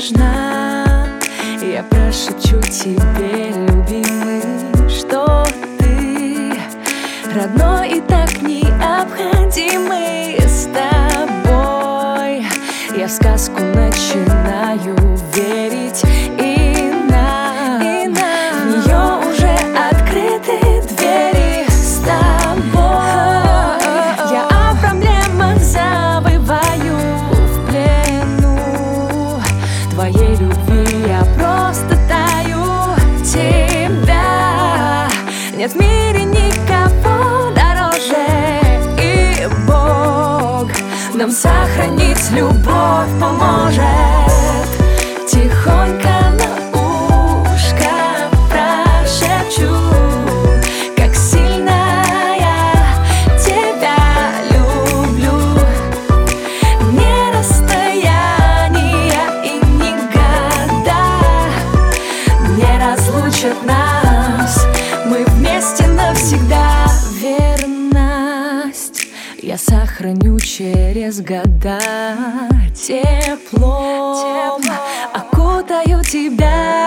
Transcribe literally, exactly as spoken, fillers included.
важна. Я прошепчу тебе, любимый, что ты родной и так необходимый. С тобой я в сказку начинаю верить, и нам, и нам в нее уже открыты двери. С тобой я о проблемах забываю в плену твоей любви. Я просто таю тебя. Нет в мире никого дороже, и Бог нам сохранить любовь поможет. Тихонько на ушко прошепчу, как сильно я тебя люблю. Не расстояние и не года не разлучат нас. Мы вместе навсегда. Верность я сохраню через года. Теплом окутаю тебя.